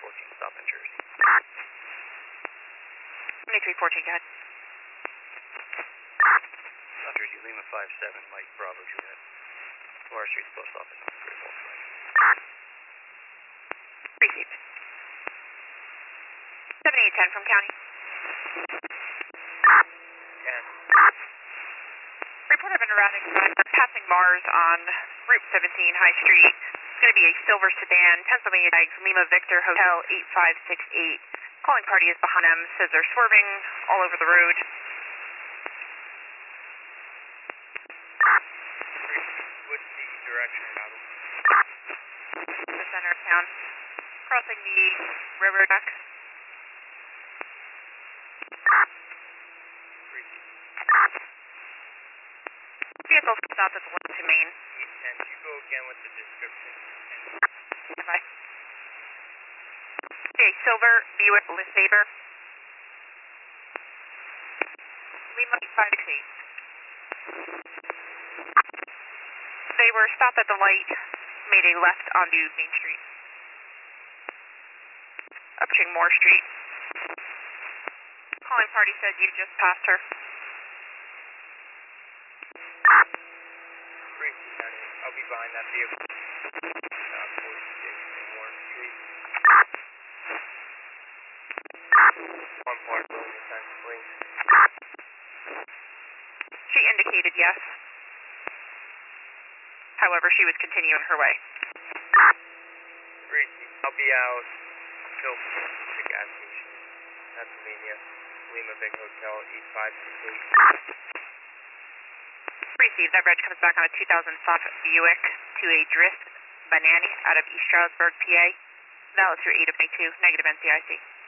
stop in Jersey. 2314, go ahead. South Jersey, Lima 57, Mike Bravo Juliet. Water Street Post Office on Great Volkswagen. Received. 7810 from County. Yes. Report of an erratic driver passing Mars on Route 17 High Street. It's going to be a silver sedan, Pennsylvania tags, Lima Victor Hotel 8568. Calling party is behind them, says they're swerving all over the road. What's the direction of The center of town. Crossing the railroad track. Vehicle stopped at the Lexington Main. And you go again with the description. Bye. Okay, silver Buick LeSabre. Lima 568. They were stopped at the light, made a left onto Main Street. Approaching Moore Street. Calling party said you just passed her. I'll be behind that vehicle. 46 Moore Street. One part William Times Place. She indicated yes. However, she was continuing her way. I'll be out till the gas station, Pennsylvania, Lima Big Hotel 8568. Received. That reg comes back on a 2005 Buick to a Drift Banani out of East Stroudsburg, PA. Valid through 8 of May 2, negative NCIC.